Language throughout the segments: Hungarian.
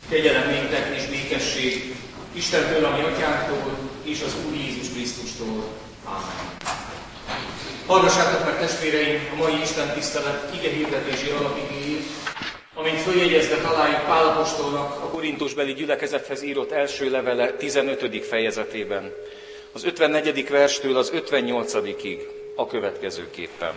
Kegyelem néktek és békesség Istentől, a mi atyánktól, és az Úr Jézus Krisztustól. Ámen. Hallgassátok meg, testvéreim, a mai Isten tisztelet igehirdetési alapigéjét, amint följegyezve találjuk Pál apostolnak a korintusbeli gyülekezethez írott első levele 15. fejezetében, az 54. verstől az 58-ig a következőképpen.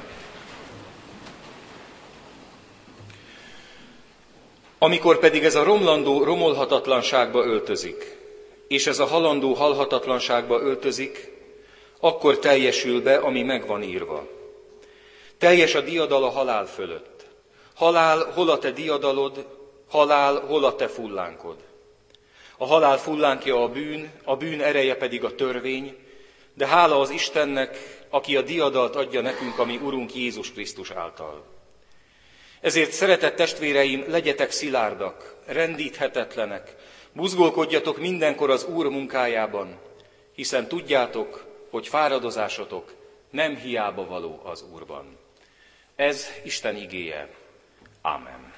Amikor pedig ez a romlandó romolhatatlanságba öltözik, és ez a halandó halhatatlanságba öltözik, akkor teljesül be, ami meg van írva. Teljes a diadal a halál fölött. Halál, hol a te diadalod, halál, hol a te fullánkod. A halál fullánkja a bűn ereje pedig a törvény, de hála az Istennek, aki a diadalt adja nekünk, a mi Urunk Jézus Krisztus által. Ezért, szeretett testvéreim, legyetek szilárdak, rendíthetetlenek, buzgolkodjatok mindenkor az Úr munkájában, hiszen tudjátok, hogy fáradozásotok nem hiába való az Úrban. Ez Isten igéje. Ámen.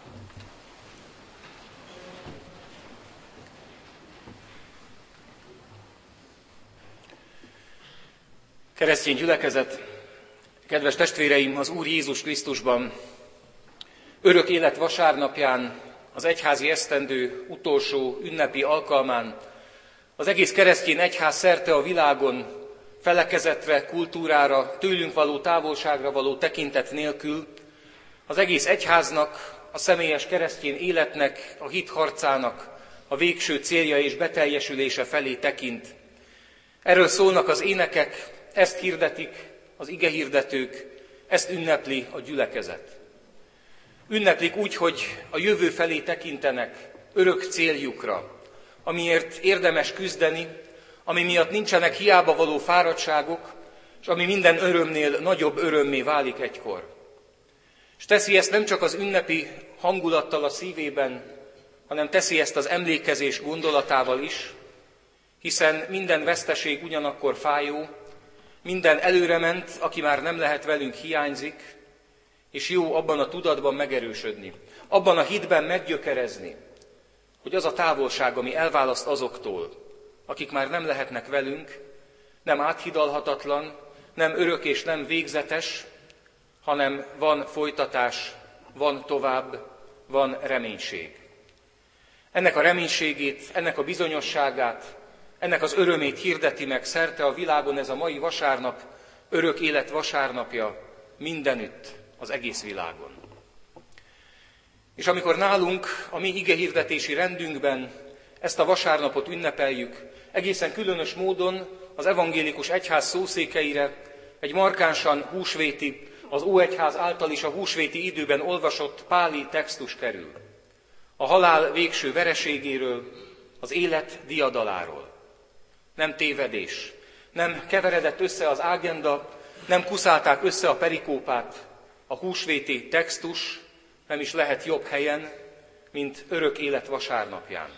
Keresztény gyülekezet, kedves testvéreim, az Úr Jézus Krisztusban, örök élet vasárnapján, az egyházi esztendő utolsó ünnepi alkalmán, az egész keresztény egyház szerte a világon, felekezetre, kultúrára, tőlünk való távolságra való tekintet nélkül, az egész egyháznak, a személyes keresztény életnek, a hit harcának a végső célja és beteljesülése felé tekint. Erről szólnak az énekek, ezt hirdetik az igehirdetők, ezt ünnepli a gyülekezet. Ünneplik úgy, hogy a jövő felé tekintenek, örök céljukra, amiért érdemes küzdeni, ami miatt nincsenek hiába való fáradtságok, és ami minden örömnél nagyobb örömmé válik egykor. És teszi ezt nem csak az ünnepi hangulattal a szívében, hanem teszi ezt az emlékezés gondolatával is, hiszen minden veszteség ugyanakkor fájó, minden előrement, aki már nem lehet velünk, hiányzik, és jó abban a tudatban megerősödni, abban a hitben meggyökerezni, hogy az a távolság, ami elválaszt azoktól, akik már nem lehetnek velünk, nem áthidalhatatlan, nem örök és nem végzetes, hanem van folytatás, van tovább, van reménység. Ennek a reménységét, ennek a bizonyosságát, ennek az örömét hirdeti meg szerte a világon ez a mai vasárnap, örök élet vasárnapja mindenütt, az egész világon. És amikor nálunk, a mi igehirdetési rendünkben ezt a vasárnapot ünnepeljük, egészen különös módon az evangélikus egyház szószékeire egy markánsan húsvéti, az Óegyház által is a húsvéti időben olvasott páli textus kerül. A halál végső vereségéről, az élet diadaláról. Nem tévedés, nem keveredett össze az ágenda, nem kuszálták össze a perikópát. A húsvéti textus nem is lehet jobb helyen, mint örök élet vasárnapján.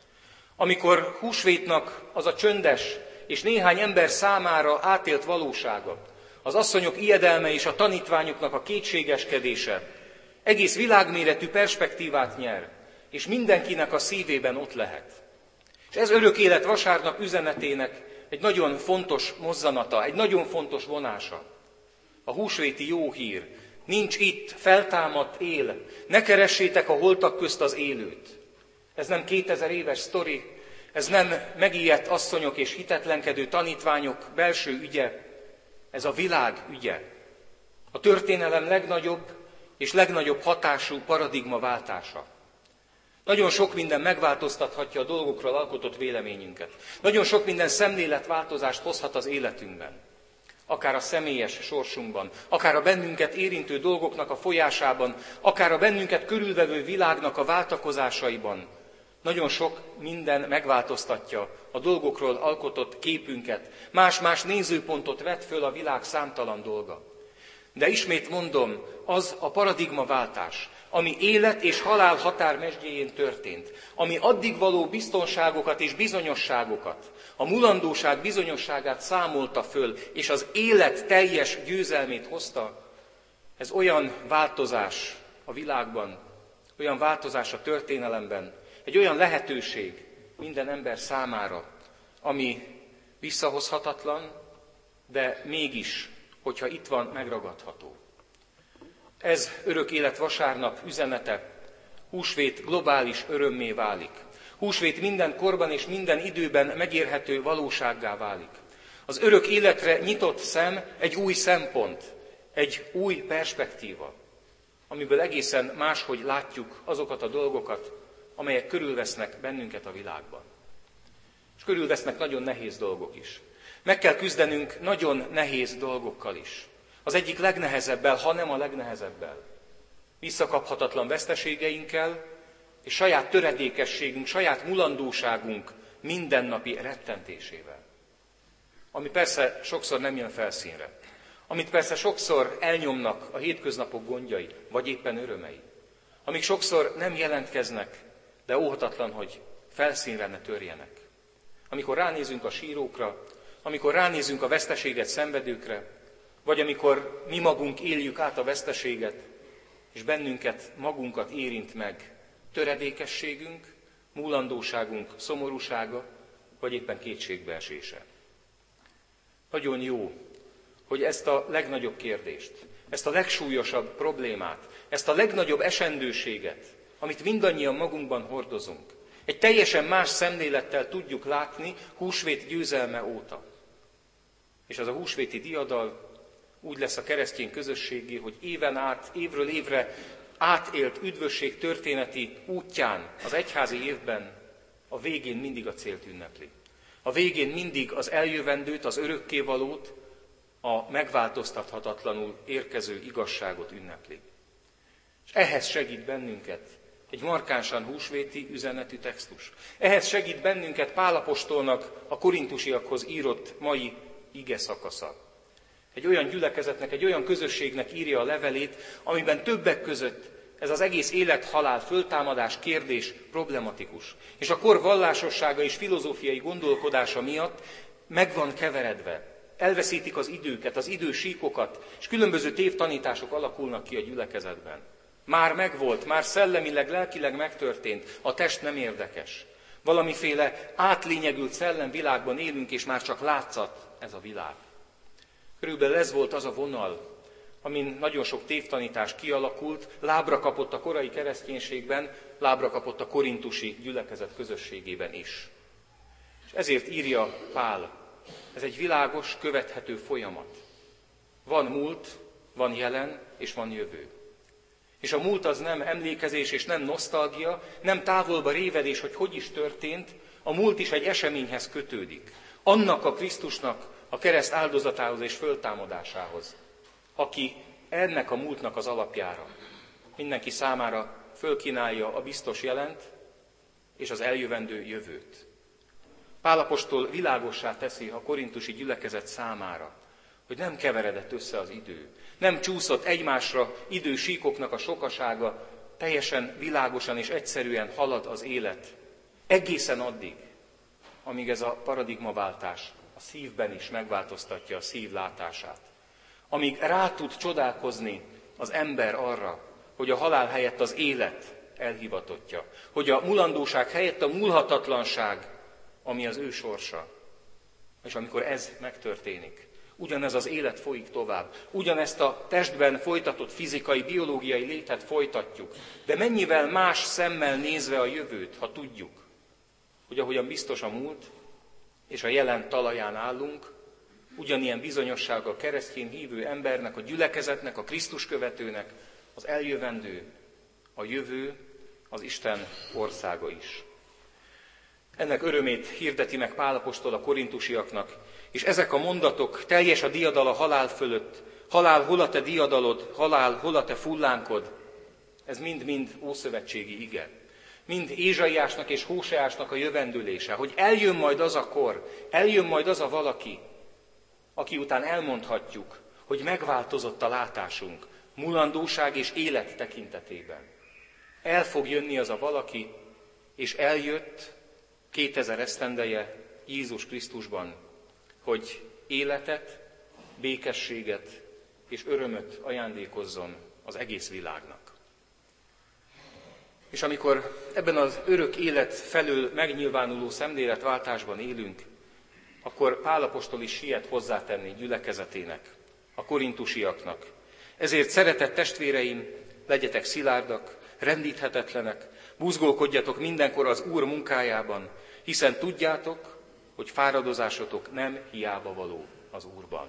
Amikor húsvétnak az a csöndes és néhány ember számára átélt valósága, az asszonyok ijedelme és a tanítványoknak a kétségeskedése egész világméretű perspektívát nyer, és mindenkinek a szívében ott lehet. És ez örök élet vasárnap üzenetének egy nagyon fontos mozzanata, egy nagyon fontos vonása. A húsvéti jó hír: nincs itt, feltámadt, él, ne keressétek a holtak közt az élőt. Ez nem 2000 éves sztori, ez nem megijedt asszonyok és hitetlenkedő tanítványok belső ügye, ez a világ ügye. A történelem legnagyobb és legnagyobb hatású paradigmaváltása. Nagyon sok minden megváltoztathatja a dolgokról alkotott véleményünket. Nagyon sok minden szemléletváltozást hozhat az életünkben. Akár a személyes sorsunkban, akár a bennünket érintő dolgoknak a folyásában, akár a bennünket körülvevő világnak a váltakozásaiban. Nagyon sok minden megváltoztatja a dolgokról alkotott képünket. Más-más nézőpontot vet föl a világ számtalan dolga. De ismét mondom, az a paradigmaváltás, ami élet és halál határmesdjéjén történt, ami addig való biztonságokat és bizonyosságokat, a mulandóság bizonyosságát számolta föl, és az élet teljes győzelmét hozta, ez olyan változás a világban, olyan változás a történelemben, egy olyan lehetőség minden ember számára, ami visszahozhatatlan, de mégis, hogyha itt van, megragadható. Ez örök élet vasárnap üzenete, húsvét globális örömmé válik. Húsvét minden korban és minden időben megérhető valósággá válik. Az örök életre nyitott szem egy új szempont, egy új perspektíva, amiből egészen máshogy látjuk azokat a dolgokat, amelyek körülvesznek bennünket a világban. És körülvesznek nagyon nehéz dolgok is. Meg kell küzdenünk nagyon nehéz dolgokkal is. Az egyik legnehezebbel, ha nem a legnehezebbel. Visszakaphatatlan veszteségeinkkel, és saját töredékességünk, saját mulandóságunk mindennapi rettentésével. Ami persze sokszor nem jön felszínre. Amit persze sokszor elnyomnak a hétköznapok gondjai, vagy éppen örömei. Amik sokszor nem jelentkeznek, de óhatatlan, hogy felszínre ne törjenek. Amikor ránézünk a sírókra, amikor ránézünk a veszteséget szenvedőkre, vagy amikor mi magunk éljük át a veszteséget, és bennünket, magunkat érint meg töredékességünk, múlandóságunk szomorúsága, vagy éppen kétségbeesése. Nagyon jó, hogy ezt a legnagyobb kérdést, ezt a legsúlyosabb problémát, ezt a legnagyobb esendőséget, amit mindannyian magunkban hordozunk, egy teljesen más szemlélettel tudjuk látni húsvét győzelme óta. És az a húsvéti diadal úgy lesz a keresztény közösségé, hogy éven át, évről évre átélt üdvösség történeti útján, az egyházi évben a végén mindig a célt ünnepli. A végén mindig az eljövendőt, az örökkévalót, a megváltoztathatatlanul érkező igazságot ünnepli. És ehhez segít bennünket egy markánsan húsvéti üzenetű textus. Ehhez segít bennünket Pál apostolnak a korintusiakhoz írott mai ige szakasza. Egy olyan gyülekezetnek, egy olyan közösségnek írja a levelét, amiben többek között ez az egész élet-halál föltámadás kérdés problematikus. És a kor vallásossága és filozófiai gondolkodása miatt meg van keveredve. Elveszítik az időket, az idősíkokat, és különböző tévtanítások alakulnak ki a gyülekezetben. Már megvolt, már szellemileg, lelkileg megtörtént, a test nem érdekes. Valamiféle átlényegült szellemvilágban élünk, és már csak látszat ez a világ. Körülbelül ez volt az a vonal, amin nagyon sok tévtanítás kialakult, lábra kapott a korai kereszténységben, lábra kapott a korintusi gyülekezet közösségében is. És ezért írja Pál, ez egy világos, követhető folyamat. Van múlt, van jelen, és van jövő. És a múlt az nem emlékezés és nem nosztalgia, nem távolba révedés, hogy is történt, a múlt is egy eseményhez kötődik. Annak a Krisztusnak a kereszt áldozatához és föltámadásához, aki ennek a múltnak az alapjára mindenki számára fölkínálja a biztos jelent és az eljövendő jövőt. Pál apostol világossá teszi a korintusi gyülekezet számára, hogy nem keveredett össze az idő, nem csúszott egymásra idősíkoknak a sokasága, teljesen világosan és egyszerűen halad az élet. Egészen addig, amíg ez a paradigmaváltás a szívben is megváltoztatja a szív látását. Amíg rá tud csodálkozni az ember arra, hogy a halál helyett az élet elhivatottja, hogy a mulandóság helyett a múlhatatlanság, ami az ő sorsa. És amikor ez megtörténik, ugyanez az élet folyik tovább, ugyanezt a testben folytatott fizikai, biológiai létet folytatjuk, de mennyivel más szemmel nézve a jövőt, ha tudjuk, hogy ahogyan biztos a múlt, és a jelen talaján állunk, ugyanilyen bizonyosság a keresztény hívő embernek, a gyülekezetnek, a Krisztus követőnek, az eljövendő, a jövő, az Isten országa is. Ennek örömét hirdeti meg Pál apostol a korintusiaknak, és ezek a mondatok, teljes a diadal a halál fölött, halál, hol a te diadalod, halál, hol a te fullánkod, ez mind-mind ószövetségi ige. Mind Ézsaiásnak és Hóseásnak a jövendőlése, hogy eljön majd az a kor, eljön majd az a valaki, aki után elmondhatjuk, hogy megváltozott a látásunk, mulandóság és élet tekintetében. El fog jönni az a valaki, és eljött 2000 esztendeje Jézus Krisztusban, hogy életet, békességet és örömöt ajándékozzon az egész világnak. És amikor ebben az örök élet felől megnyilvánuló szemléletváltásban élünk, akkor Pál apostol is siet hozzátenni gyülekezetének, a korintusiaknak. Ezért szeretett testvéreim, legyetek szilárdak, rendíthetetlenek, buzgolkodjatok mindenkor az Úr munkájában, hiszen tudjátok, hogy fáradozásotok nem hiába való az Úrban.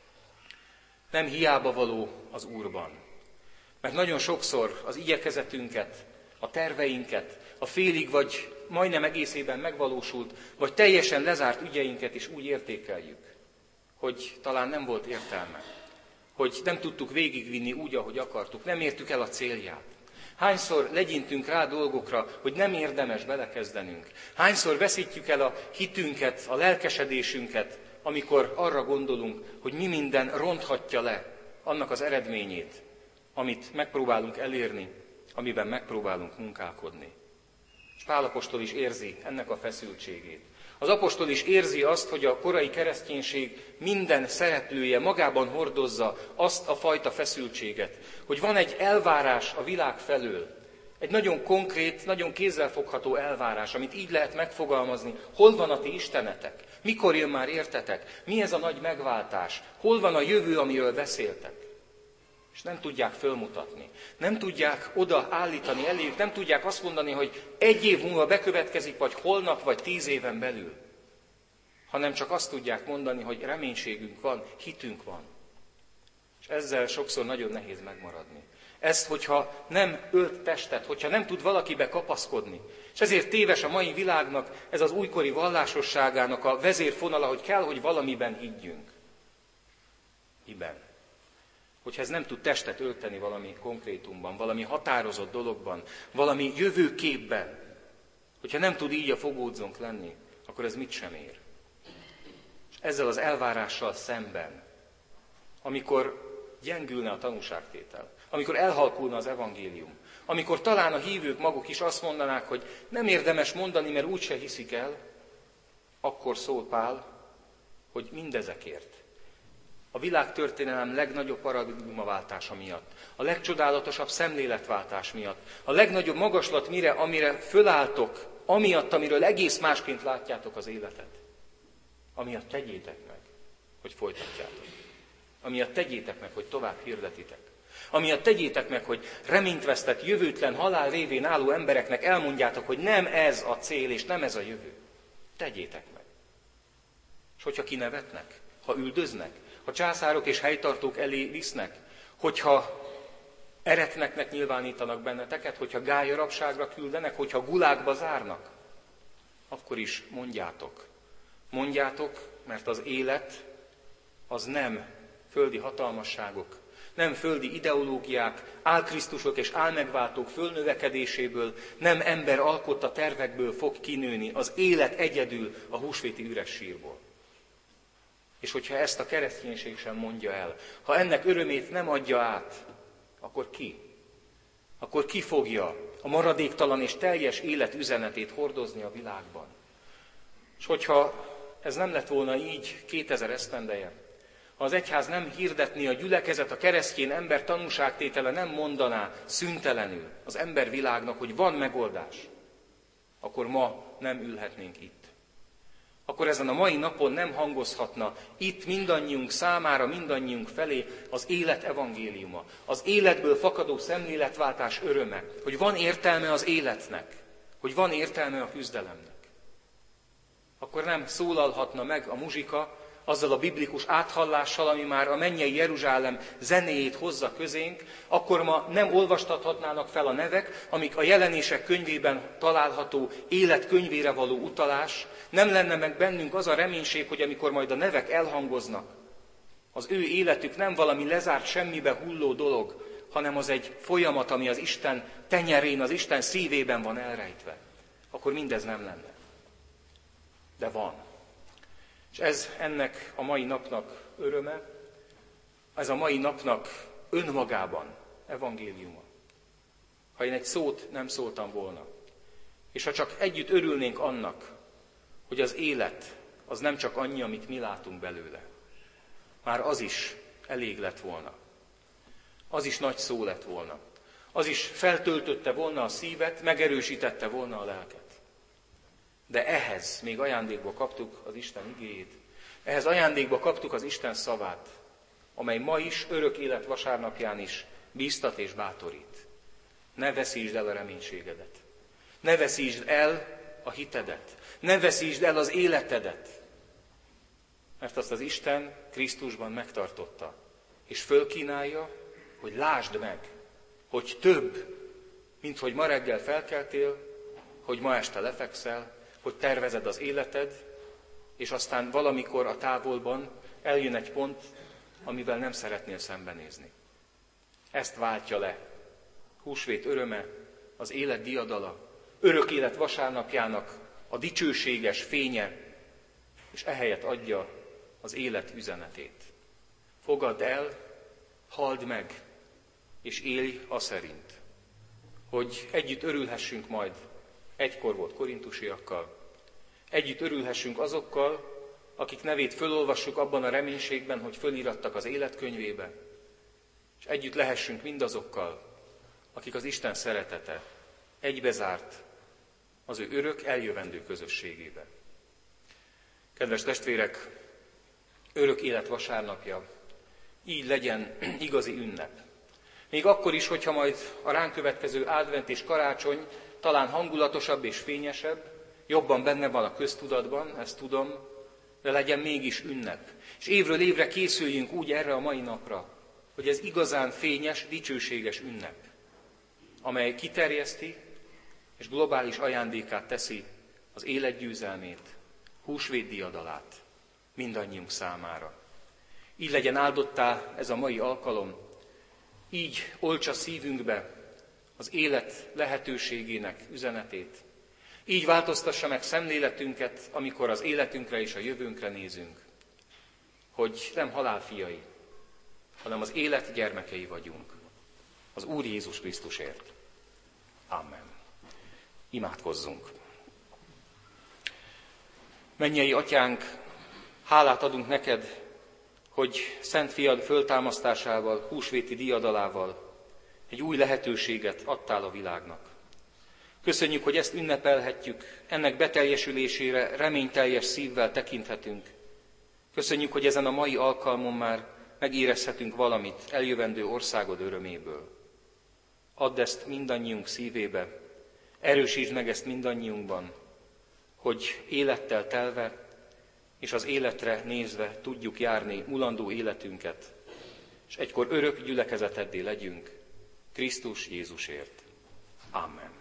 Nem hiába való az Úrban. Mert nagyon sokszor az igyekezetünket, a terveinket, a félig vagy majdnem egészében megvalósult, vagy teljesen lezárt ügyeinket is úgy értékeljük, hogy talán nem volt értelme, hogy nem tudtuk végigvinni úgy, ahogy akartuk, nem értük el a célját. Hányszor legyintünk rá dolgokra, hogy nem érdemes belekezdenünk. Hányszor veszítjük el a hitünket, a lelkesedésünket, amikor arra gondolunk, hogy mi minden ronthatja le annak az eredményét, amit megpróbálunk elérni, amiben megpróbálunk munkálkodni. És Pál apostol is érzi ennek a feszültségét. Az apostol is érzi azt, hogy a korai kereszténység minden szereplője magában hordozza azt a fajta feszültséget, hogy van egy elvárás a világ felől, egy nagyon konkrét, nagyon kézzelfogható elvárás, amit így lehet megfogalmazni. Hol van a ti istenetek? Mikor jön már értetek? Mi ez a nagy megváltás? Hol van a jövő, amiről beszéltek? És nem tudják fölmutatni. Nem tudják oda állítani eléjük, nem tudják azt mondani, hogy 1 év múlva bekövetkezik, vagy holnap, vagy 10 éven belül. Hanem csak azt tudják mondani, hogy reménységünk van, hitünk van. És ezzel sokszor nagyon nehéz megmaradni. Ezt, hogyha nem ölt testet, hogyha nem tud valakibe kapaszkodni. És ezért téves a mai világnak ez az újkori vallásosságának a vezérfonala, hogy kell, hogy valamiben higgyünk. Miben? Hogyha ez nem tud testet ölteni valami konkrétumban, valami határozott dologban, valami jövőképben, hogyha nem tud így a fogódzónk lenni, akkor ez mit sem ér. És ezzel az elvárással szemben, amikor gyengülne a tanúságtétel, amikor elhalkulna az evangélium, amikor talán a hívők maguk is azt mondanák, hogy nem érdemes mondani, mert úgyse hiszik el, akkor szól Pál, hogy mindezekért, a világtörténelem legnagyobb paradigmaváltása miatt, a legcsodálatosabb szemléletváltás miatt, a legnagyobb magaslat amire fölálltok, amiatt, amiről egész másként látjátok az életet. Amiatt tegyétek meg, hogy folytatjátok. Amiatt tegyétek meg, hogy tovább hirdetitek. Amiatt tegyétek meg, hogy reményt vesztett, jövőtlen, halál révén álló embereknek elmondjátok, hogy nem ez a cél, és nem ez a jövő. Tegyétek meg. És hogyha kinevetnek, ha üldöznek, ha császárok és helytartók elé visznek, hogyha eretneknek nyilvánítanak benneteket, hogyha gályarabságra küldenek, hogyha gulágba zárnak, akkor is mondjátok. Mondjátok, mert az élet az nem földi hatalmasságok, nem földi ideológiák, álkrisztusok és álmegváltók fölnövekedéséből, nem ember alkotta tervekből fog kinőni, az élet egyedül a húsvéti üres sírból. És hogyha ezt a kereszténység sem mondja el, ha ennek örömét nem adja át, akkor ki? Akkor ki fogja a maradéktalan és teljes élet üzenetét hordozni a világban? És hogyha ez nem lett volna így 2000 esztendeje, ha az egyház nem hirdetné, a gyülekezet, a keresztény ember tanúságtétele nem mondaná szüntelenül az embervilágnak, hogy van megoldás, akkor ma nem ülhetnénk itt. Akkor ezen a mai napon nem hangozhatna itt mindannyiunk számára, mindannyiunk felé az élet evangéliuma, az életből fakadó szemléletváltás öröme, hogy van értelme az életnek, hogy van értelme a küzdelemnek. Akkor nem szólalhatna meg a muzsika azzal a biblikus áthallással, ami már a mennyei Jeruzsálem zenéjét hozza közénk, akkor ma nem olvastathatnának fel a nevek, amik a Jelenések könyvében található életkönyvére való utalás, nem lenne meg bennünk az a reménység, hogy amikor majd a nevek elhangoznak, az ő életük nem valami lezárt, semmibe hulló dolog, hanem az egy folyamat, ami az Isten tenyerén, az Isten szívében van elrejtve. Akkor mindez nem lenne. De van. És ez ennek a mai napnak öröme, ez a mai napnak önmagában evangéliuma. Ha én egy szót nem szóltam volna, és ha csak együtt örülnénk annak, hogy az élet az nem csak annyi, amit mi látunk belőle, már az is elég lett volna. Az is nagy szó lett volna. Az is feltöltötte volna a szívet, megerősítette volna a lelket. De ehhez még ajándékba kaptuk az Isten igéjét, ehhez ajándékba kaptuk az Isten szavát, amely ma is, örök élet vasárnapján is bíztat és bátorít. Ne veszítsd el a reménységedet. Ne veszítsd el a hitedet. Ne veszítsd el az életedet. Mert azt az Isten Krisztusban megtartotta. És fölkínálja, hogy lásd meg, hogy több, mint hogy ma reggel felkeltél, hogy ma este lefekszel, hogy tervezed az életed, és aztán valamikor a távolban eljön egy pont, amivel nem szeretnél szembenézni. Ezt váltja le. Húsvét öröme, az élet diadala, örök élet vasárnapjának a dicsőséges fénye, és ehelyett adja az élet üzenetét. Fogadd el, halld meg, és élj aszerint, hogy együtt örülhessünk majd, egykor volt korintusiakkal, együtt örülhessünk azokkal, akik nevét fölolvassuk abban a reménységben, hogy fölirattak az életkönyvébe, és együtt lehessünk mindazokkal, akik az Isten szeretete egybezárt az ő örök eljövendő közösségébe. Kedves testvérek, örök élet vasárnapja, így legyen igazi ünnep. Még akkor is, hogyha majd a ránk következő advent és karácsony talán hangulatosabb és fényesebb, jobban benne van a köztudatban, ezt tudom, de legyen mégis ünnep. És évről évre készüljünk úgy erre a mai napra, hogy ez igazán fényes, dicsőséges ünnep, amely kiterjeszti és globális ajándékát teszi az élet győzelmét, húsvét diadalát mindannyiunk számára. Így legyen áldottá ez a mai alkalom, így oltsa szívünkbe az élet lehetőségének üzenetét, így változtassa meg szemléletünket, amikor az életünkre és a jövőnkre nézünk, hogy nem halál fiai, hanem az élet gyermekei vagyunk, az Úr Jézus Krisztusért. Amen. Imádkozzunk. Mennyei Atyánk, hálát adunk neked, hogy Szent Fiad föltámasztásával, húsvéti diadalával egy új lehetőséget adtál a világnak. Köszönjük, hogy ezt ünnepelhetjük, ennek beteljesülésére reményteljes szívvel tekinthetünk. Köszönjük, hogy ezen a mai alkalmon már megérezhetünk valamit eljövendő országod öröméből. Add ezt mindannyiunk szívébe, erősítsd meg ezt mindannyiunkban, hogy élettel telve és az életre nézve tudjuk járni mulandó életünket, és egykor örök gyülekezeteddé legyünk Krisztus Jézusért. Amen.